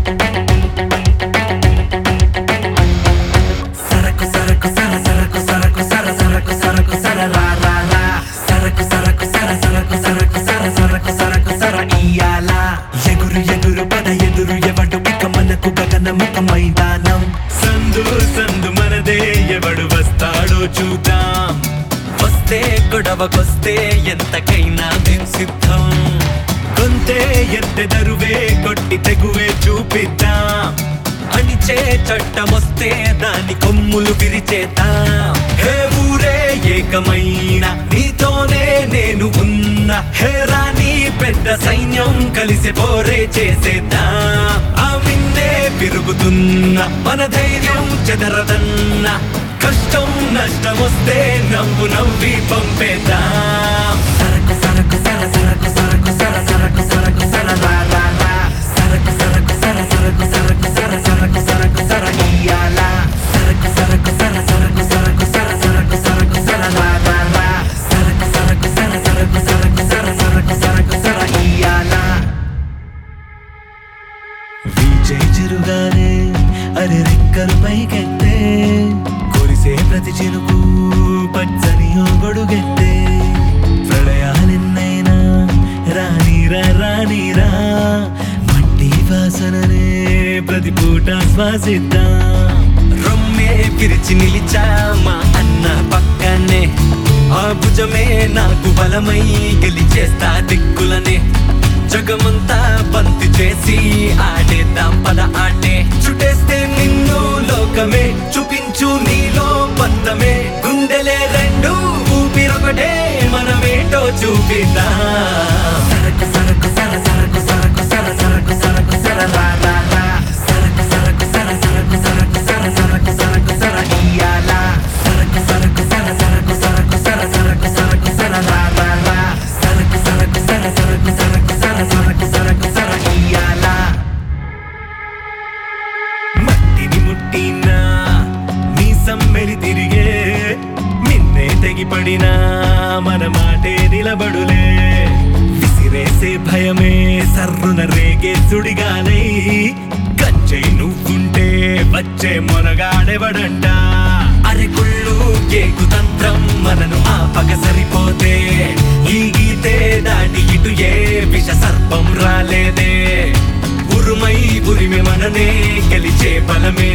సరకు సరకు సర సరకు సరకు సర సరకు సరకు సర రా రా రా సరకు సరకు సర సరకు సరకు సర సరకు సరకు సర ఇయ్యాల ఎగురు ఎగురు పద ఎదురు ఎవడు ఇక మనకు గగనముఖ మైదానం సందు సందు మనదే ఎవడు వస్తాడో చూద్దాం వస్తే గొడవకొస్తే ఎంతకైనా మేం సిద్ధం కొంతే ఎత్తెదరువే కొట్టి తెగువే చూపిద్దాం అనిచే చట్టమొస్తే దాని కొమ్ములు విరిచేద్దాం హే ఊరే ఏకమైన నీతోనే నేను ఉన్నా హే రాణి పెద్ద సైన్యం కలిసి పోరే చేసేద్దాం ఆ విన్నే విరుగుతున్నా మన ధైర్యం చెదరదన్న కష్టం నష్టమొస్తే నవ్వు నవ్వి పంపేద్దాం సరకు సరకు సర సరకు సరకు సర సరకు సరకు సర రా రా రా సరకు సరకు సర సరకు సరకు సర సరకు సరకు సర ఇయ్యాల సరకు సరకు సర సరకు సరకు సర సరకు సరకు సర రా రా రా సరకు సరకు సర సరకు సరకు సర సరకు సరకు సర ఇయ్యాల విజయ్ చిరుగానే అరే రెక్కలు పైకెత్తే కురిసే ప్రతి చినుకు పచ్చని గొడుగెత్తే ప్రళయాలెన్నైనా రానీరా రానీరా మట్టి వాసననే ప్రతి పూట శ్వాసిద్దాం రొమ్మే పిరిచి నిలిచా మా అన్న పక్కనే ఆ భుజమే నాకు బలమై గెలిచేస్తా దిక్కులనే జగమంతా బంతి చేసి ఆడేద్దాం పద ఆటే చుట్టేస్తే నిన్ను లోకమే చూపించు నీలో పంతమే గుండెలే రెండు ఊపిరొకటే మనమేటో చూపిద్దాం సరకు సరకు సర సరకు సరకు సర సరకు సరకు సర రా రా రా సరకు సరకు సర సరకు సరకు సర సరకు సరకు సర ఇయ్యాల సరకు సరకు సర సరకు సరకు సర సరకు సరకు సర రా రా రా సరకు సరకు సర సరకు సరకు సర సరకు సరకు సర ఇయ్యాల మట్టిని ముట్టినా నీ సమ్మెలి తిరిగే మిన్నే తెగిపడినా మన మాటే నిలబడులే విసిరేసే భయమే సర్రున రేగే సుడిగానై కంచై నువ్వుంటే వచ్చే మొనగాడెవడంట అరే కుళ్ళు కేకు తంత్రం మనను ఆపక సరిపోతే ఈ గీతే దాటి ఇటు ఏ విష సర్పం రాలేదే ఉరుమై ఉరిమి మననే గెలిచే బలమే